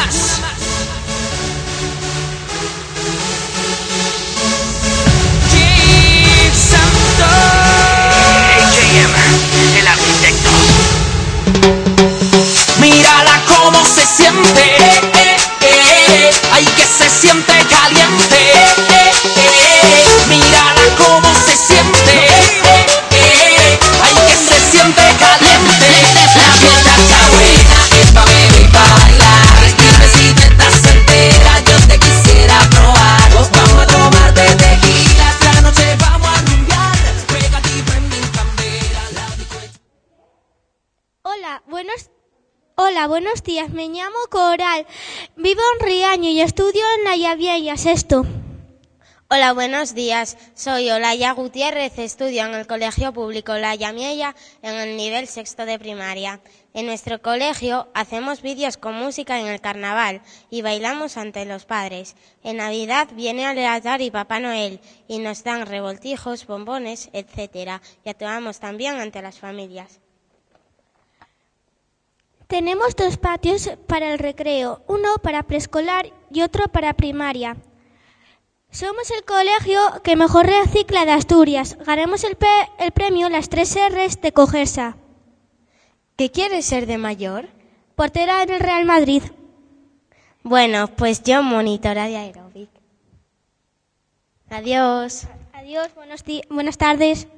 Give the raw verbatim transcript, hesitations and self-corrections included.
más. Chief Santo. A J M, el arquitecto. Mírala cómo se siente, eh, eh, eh. Ay, que se siente caliente, eh, eh, eh. Mírala cómo se siente, eh, eh, eh. Ay, que se siente caliente. La fiesta está buena, es pa' beber y pa' bailar. Dime si te estás entera, yo te quisiera probar. Nos vamos a tomar de tequila, esta noche vamos a rumbear. Pégate y prende en candela, la discoteca. Hola, buenos Hola, buenos días. Me llamo Coral. Vivo en Riaño y estudio en La Vieja, sexto. Hola, buenos días. Soy Olaya Gutiérrez, estudio en el Colegio Público La Miella en el nivel sexto de primaria. En nuestro colegio hacemos vídeos con música en el carnaval y bailamos ante los padres. En Navidad viene al altar y Papá Noel y nos dan revoltijos, bombones, etcétera. Y actuamos también ante las familias. Tenemos dos patios para el recreo, uno para preescolar y otro para primaria. Somos el colegio que mejor recicla de Asturias. Ganamos el, pe- el premio Las tres R's de Cogesa. ¿Qué quieres ser de mayor? Portera del Real Madrid. Bueno, pues yo monitora de aeróbic. Adiós. Adiós, buenos di- buenas tardes.